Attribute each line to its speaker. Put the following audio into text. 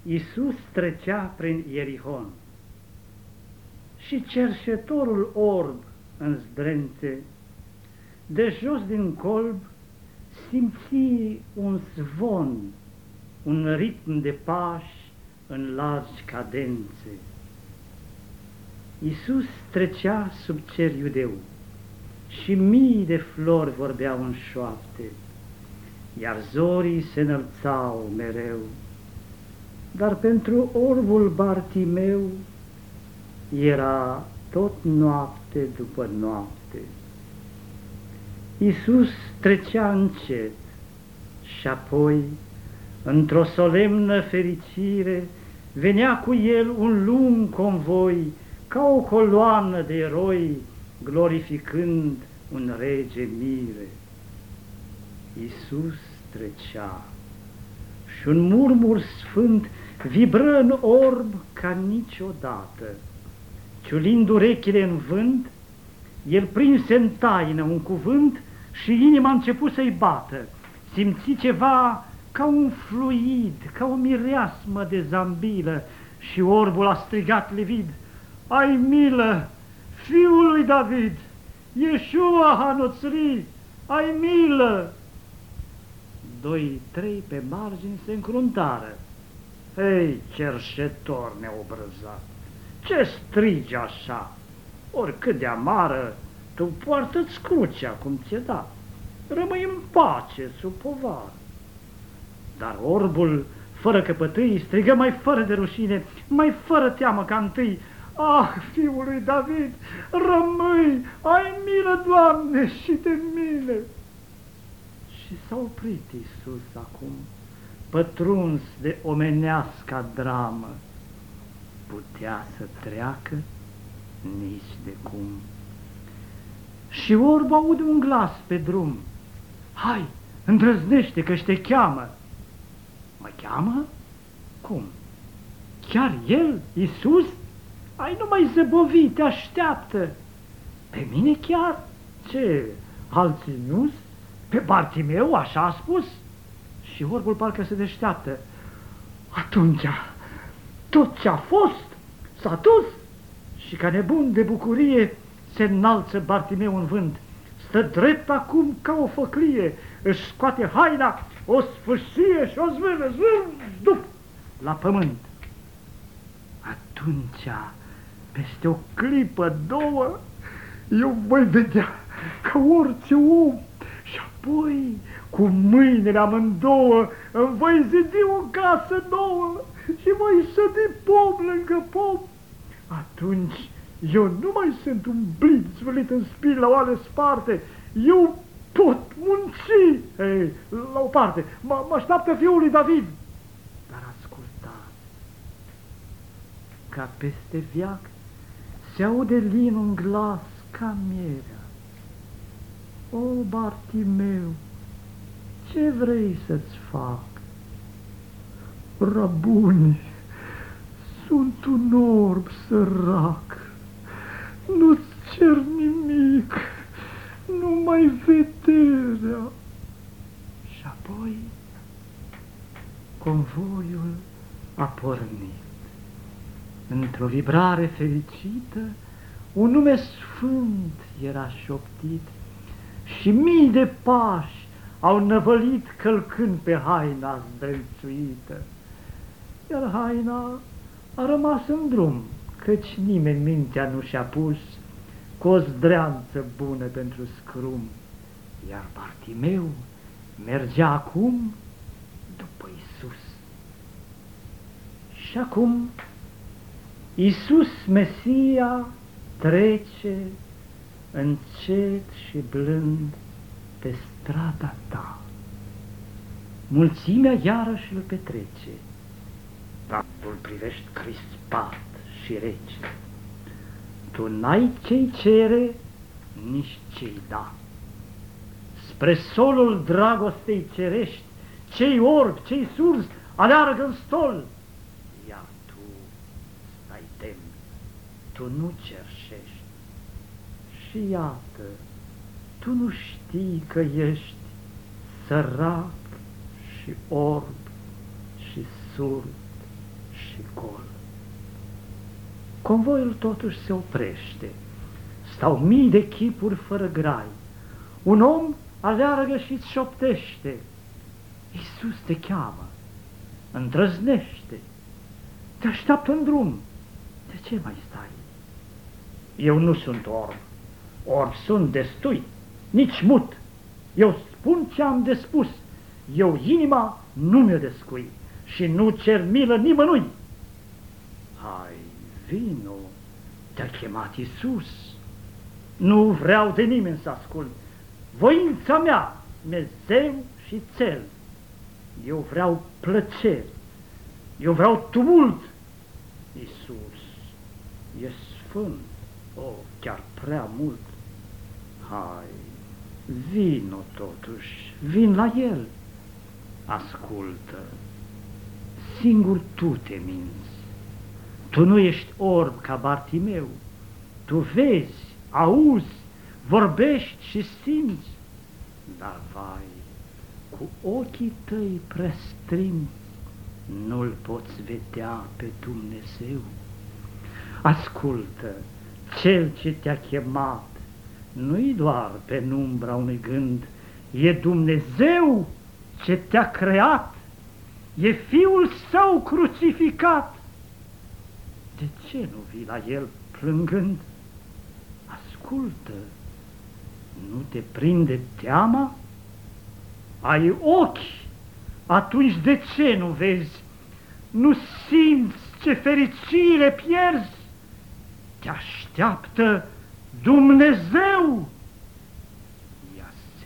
Speaker 1: Iisus trecea prin Ierihon și cerșetorul orb în zdrențe, de jos din colb, simți un zvon, un ritm de pași în largi cadențe. Iisus trecea sub cer iudeu și mii de flori vorbeau în șoapte, iar zorii se înălțau mereu. Dar pentru orbul Bartimeu era tot noapte după noapte. Iisus trecea încet și apoi, într-o solemnă fericire, venea cu el un lung convoi, ca o coloană de eroi, glorificând un rege mire. Iisus trecea și un murmur sfânt vibră în orb ca niciodată. Ciulind urechile în vânt, el prinse în taină un cuvânt și inima a început să-i bată. Simți ceva ca un fluid, ca o mireasmă de zambilă și orbul a strigat livid: ai milă, fiul lui David, Iesua Hanoțri, ai milă! Doi, trei pe margini se încruntară. Ei, cerșetor neobrăzat, ce strigi așa? Oricât de amară, tu poartă-ți crucea cum ți-e dat. Rămâi în pace sub povară. Dar orbul, fără căpătâi, strigă mai fără de rușine, mai fără teamă ca întâi: ah, fiul lui David, rămâi, ai milă, Doamne, și de mine! Și s-a oprit Iisus acum, pătruns de omeneasca dramă. Putea să treacă nici de cum. Și orbul aude un glas pe drum: hai, îndrăznește că-și te cheamă. Mă cheamă? Cum? Chiar el, Iisus? Ai, nu mai zăbovi, te așteaptă. Pe mine chiar? Ce, alții nu-s? Pe Bartimeu, așa a spus? Și orbul parcă se deșteaptă. Atunci, tot ce-a fost s-a dus. Și ca nebun de bucurie se înalță Bartimeu în vânt. Stă drept acum ca o făclie, își scoate haina, o sfâșie și o zvârle, zdup, la pământ. Atunci, peste o clipă, două, eu voi vedea ca orice om și apoi, cu mâinile amândouă, îmi voi zidi o casă nouă și voi sădi pom lângă pom. Atunci eu nu mai sunt un blid zvârlit în spini la oale sparte, eu pot munci. Ei, la o parte, mă așteaptă fiul lui David. Dar ascultați, ca peste veac se aude lin un glas ca mierea: o, Bartimeu, ce vrei să-ți fac? Rabuni, sunt un orb sărac, nu-ți cer nimic, numai vederea. Și apoi convoiul a pornit. Într-o vibrare fericită, un nume sfânt era șoptit și mii de pași au năvălit călcând pe haina zdrențuită. Iar haina a rămas în drum, căci nimeni mintea nu și-a pus cu o zdreanță bună pentru scrum. Iar Bartimeu mergea acum după Iisus. Și acum Iisus Mesia trece încet și blând pe strada ta. Mulțimea iarăși îl petrece, dar tu îl privești crispat și rece. Tu n-ai ce-i cere, nici ce-i da. Spre solul dragostei cerești, cei orbi, cei surzi aleargă în stol. Iar tu stai demn, tu nu cerșești. Și iată, tu nu știi că ești sărac și orb și surd și gol. Convoiul totuși se oprește. Stau mii de chipuri fără grai. Un om aleargă și-ți șoptește: Iisus te cheamă, îndrăznește, te așteaptă în drum, de ce mai stai? Eu nu sunt orb, orb sunt destui, nici mut. Eu spun ce am de spus, eu inima nu mi-o descui și nu cer milă nimănui. Hai, vino, te-a chemat Iisus. Nu vreau de nimeni să ascult, voința mea mi-e zeu și țel. Eu vreau plăceri, eu vreau tumult. Iisus e sfânt, chiar prea mult. Hai, vino totuși, vin la El. Ascultă, singur tu te minți. Tu nu ești orb ca Bartimeu, tu vezi, auzi, vorbești și simți, dar vai, cu ochii tăi prestrâmți nu-L poți vedea pe Dumnezeu. Ascultă, Cel ce te-a chemat nu-i doar penumbra unui gând, e Dumnezeu ce te-a creat, e Fiul Său crucificat. De ce nu vii la El plângând? Ascultă, nu te prinde teama? Ai ochi, atunci de ce nu vezi? Nu simți ce fericire pierzi? Te așteaptă Dumnezeu